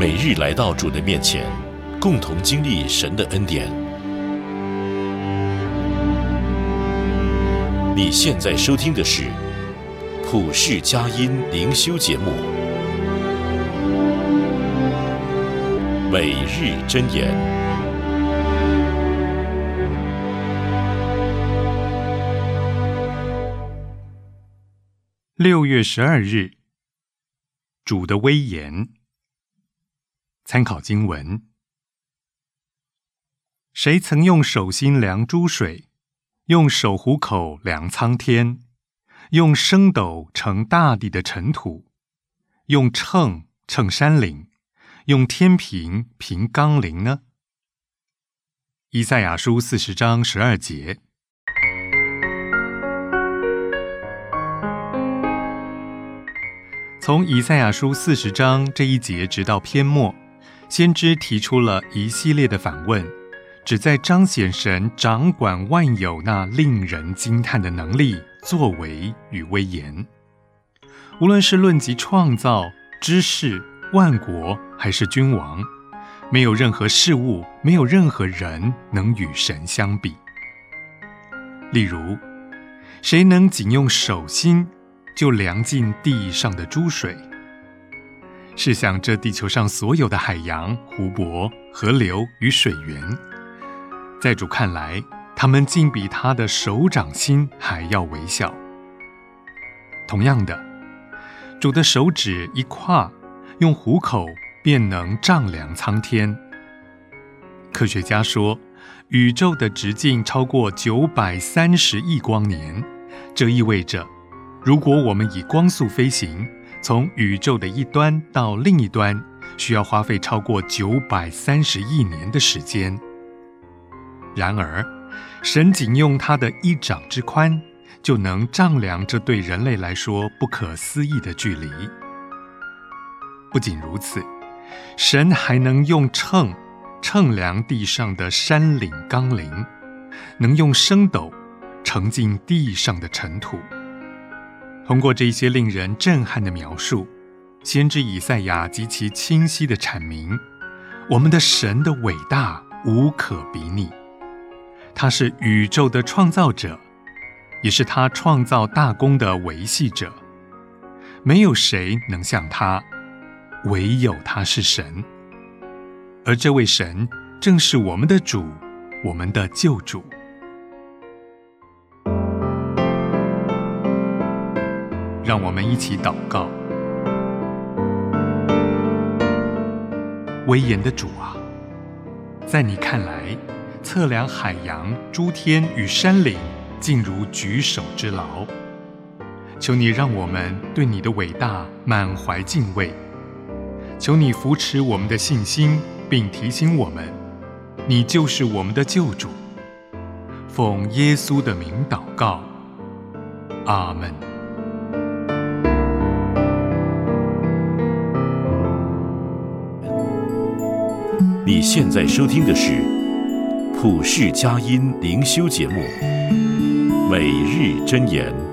每日来到主的面前，共同经历神的恩典。你现在收听的是普世佳音灵修节目，每日箴言。 6月12日，主的威严。参考经文：谁曾用手心量诸水，用手虎口量苍天，用升斗盛大地的尘土，用秤称山岭，用天平平冈陵呢？以赛亚书40章12节。从以赛亚书40章这一节直到篇末，先知提出了一系列的反问，旨在彰显神掌管万有那令人惊叹的能力、作为与威严。无论是论及创造、知识、万国，还是君王，没有任何事物，没有任何人能与神相比。例如，谁能仅用手心就量尽地上的诸水？试想这地球上所有的海洋、湖泊、河流与水源，在主看来，它们竟比他的手掌心还要微小。同样的，主的手指一跨，用虎口便能丈量苍天。科学家说，宇宙的直径超过930亿光年，这意味着如果我们以光速飞行，从宇宙的一端到另一端，需要花费超过930亿年的时间。然而，神仅用他的一掌之宽，就能丈量这对人类来说不可思议的距离。不仅如此，神还能用秤称量地上的山岭冈陵，能用升斗盛进地上的尘土。通过这些令人震撼的描述，先知以赛亚极其清晰地阐明，我们的神的伟大无可比拟。他是宇宙的创造者，也是他创造大功的维系者。没有谁能像他，唯有他是神。而这位神正是我们的主，我们的救主。让我们一起祷告。威严的主啊，在你看来，测量海洋、诸天与山岭，尽如举手之劳。求你让我们对你的伟大满怀敬畏。求你扶持我们的信心，并提醒我们，你就是我们的救主。奉耶稣的名祷告，阿们。 你现在收听的是普世佳音灵修节目，每日箴言。